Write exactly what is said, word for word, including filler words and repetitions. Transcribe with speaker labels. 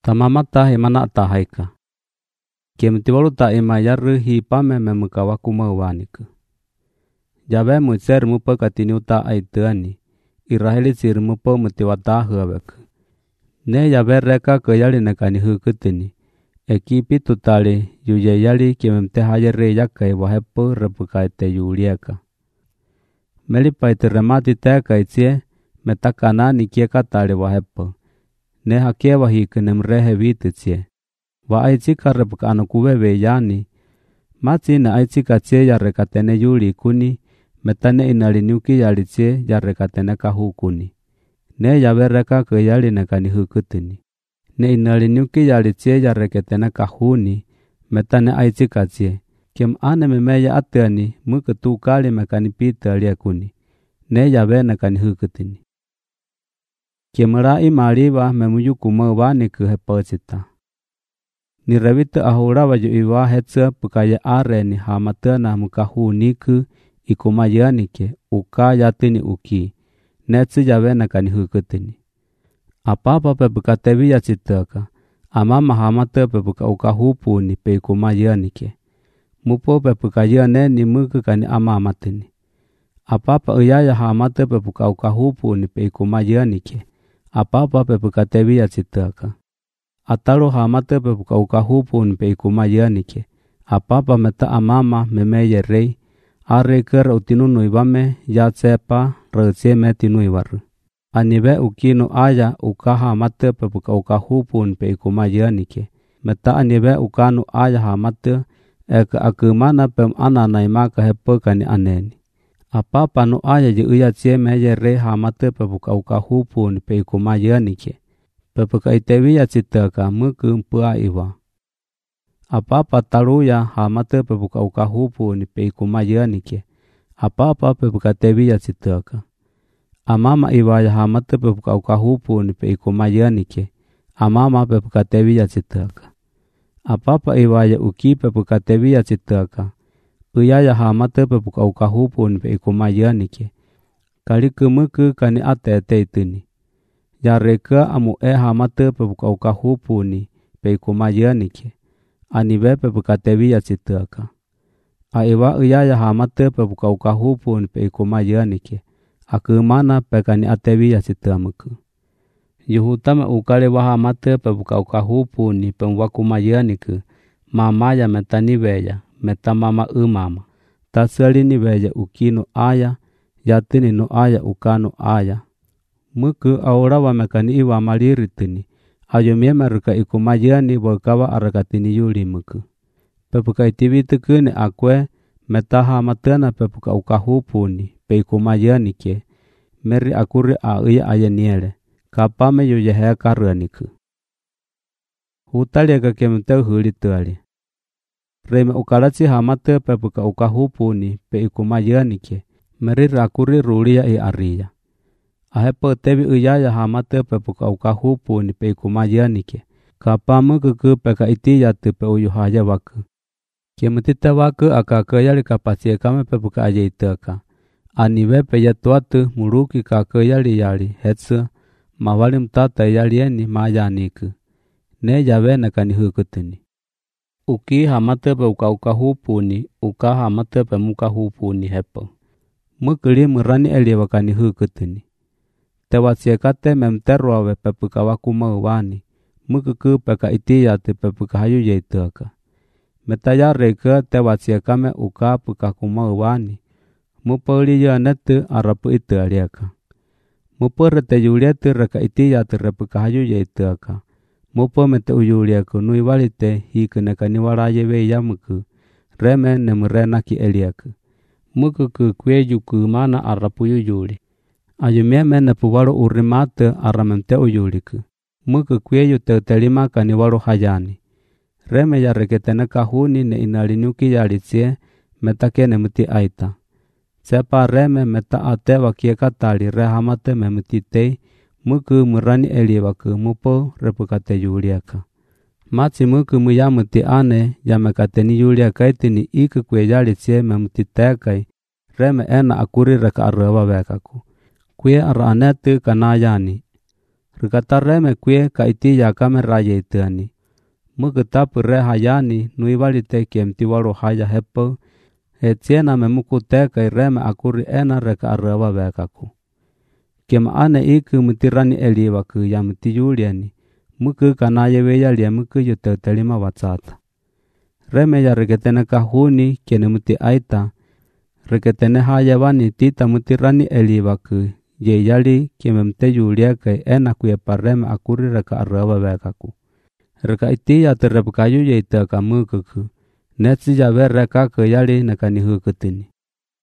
Speaker 1: Tamamata hemana tahaika. Kemtiwalu ta ema yarre hi pame memukawa kumawaniku. Jabe mutser mupa katini uta aitani. Iraheli sir mupa mutiwata huabeku. Ne jabe reka kayali nekani hukutini. Eki pitu tali yuye yali kemte hayere yakai wahepo repukaite yulieka. Melipaite remati teka itie metakana nikieka tali wahepo. Ne hakewa hikene mrehe vititsie. Wa aitika repukano kuwewe yani. Mati na aitika tsie ya rekatene yuli kuni. Metane inali nyuki yali tsie ya rekatene kahukuni. Ne yabe reka kayali nekani hukutini. Ne inali nyuki yali tsie ya rekatene kahuni. Metane aitika tsie. Kem ane memeya atani muka tukali mekani pita liakuni. Ne yabe nekani hukutini. Kemera imaliwa memuyukuma wani kuhepocita. Ni revita ahura waju iwa hetsa pukaya are ni hamatana mukahu niku ikumayanike uka yatini uki. Netsi jawe nakani hukutini. Apa-apa pebukatevi ya citaka. Ama mahamata pebuka ukahupu ni pe ikumayanike. Mupo pepukayane ni muka kani ama amatini. Apa-apa uyaya hamata pebuka ukahupu ni pe ikumayanike. Apa-apa pebukatevi ya citaka. Atalo hamata pebuka ukahupu ni pe ikumayanike. Apa-apa meta amama memeye rei. Are kera utinunu ibame ya tsepa retse metinu iwaru. Anibe ukino aya ukaha hamata pebuka ukahupu ni pe ikumayanike. Meta anibe ukanu aya hamata eka akumana pem anana imaka hepoka ni aneni. Apa-apa no aya je uya tsie meye rei hamata pebuka ukahupu ni pe ikumayanike. Pepuka itewi ya citaka muku mpua iwa. Apa-apa taruya hamata pepuka ukahupu ni pe ikumayanike. Apa-apa pepuka tewi ya citaka. Amama iwa ya hamata pepuka ukahupu ni pe ikumayanike. Amama pepuka tewi ya citaka. Apa-apa iwa ya uki pepuka tewi ya citaka. Uya ya hamata pepuka ukahupu ni pe ikumayanike. Kaliku muku kani atete ituni. Ya reka amu e hamata pepuka ukahupu ni pe ikumayanike. Anibe pepuka tewi ya citaka. Aiwa uya ya hamata pepuka ukahupu ni pe ikumayanike. Akumana pekani atewi ya citamuku. Yuhutama ukale wa hamata pepuka ukahupu ni pe wakumayanike. Mama ya metani weya. Meta mama umama. Tasali ni weya ukino aya. Yatini no aya ukano aya. Muku aura wa mekani iwa maliritini. Ayumie meruka ikumayani wakawa arakatini yuli muku. Pepuka itivi tukuni akwe metaha matana pepuka ukahupuni pe ikumayani ke. Meri akuri auya ayaniele. Kapame yuye hea karaniku. Hutali aga kemteu huli tuali. Reme ukalachi hamate pepuka ukahupuni pe ikumayani ke. Meri rakuri rulia i aria. Ahepo tevi uyaya hamate pepuka ukahupu ni pe ikumayanike. Kapamu kuku peka iti yatu pe uyuhaya waku. Kemutita waku akakayali kapasie kame pepuka aja itaka. Aniwe pe yatuatu muruki kakayali yali hetsu. Mawali mtata yali eni mayaniku. Ne yawe nakani hukutini. Uki hamate pe uka ukahupu ni uka hamate pe mukahupu ni hepo. Mukuli murani eli wakani hukutini. Tewasiekate memteruawe pepuka wakuma uwani. Mukuku peka iti yatu pepuka hayu yeituaka. Metaya reka tewasiekame uka puka kuma uwani. Mupoli yanetu arapu itu aliaka. Mupurete yuliatu reka iti yatu repuka hayu yeituaka. Mupo mete uyuliaku nui walite hikuneka niwaraye we yamuku. Reme nemurenaki eliaku. Mukuku kwejuku mana arapu yuyuli. Ayumie mene puwaru urimate aramemte uyuliku. Muku kweyu teutelima kani waru hayani. Reme ya reketene kahuni ne inalinyuki yalitsie metakene muti aita. Sepa reme meta ate wakieka tali rehamate memutitei muku murani eliwaku mupo repukate yuliaka. Matsi muku muyamuti ane yamekateni yuliaka itini iku kwe yalitsie memutitekai reme ena akuri reka arrewa wekaku. Kue aranetu kanayani. Rikata reme kue ka iti ya kame raya itiani. Muketapu re hayani nui valite kiem tiwalu haya hepo. He tiena me mukuteka ireme akuri ena reka arrewa vekaku. Kiem ane iku mutirani eliwa ku ya mutiyuliani. Muku kanaye weya lia muku yutelima watsata. Reme ya riketene kahuni kiene muti aita. Riketene haya wani tita mutirani eliwa ku. Ye yali kieme muteyulia ke ena kuye pareme akuri reka arrewa vekaku. Reka iti ya terepkayu ye iteka mukuku. Netsi ya ve reka ke yali nekani hukutini.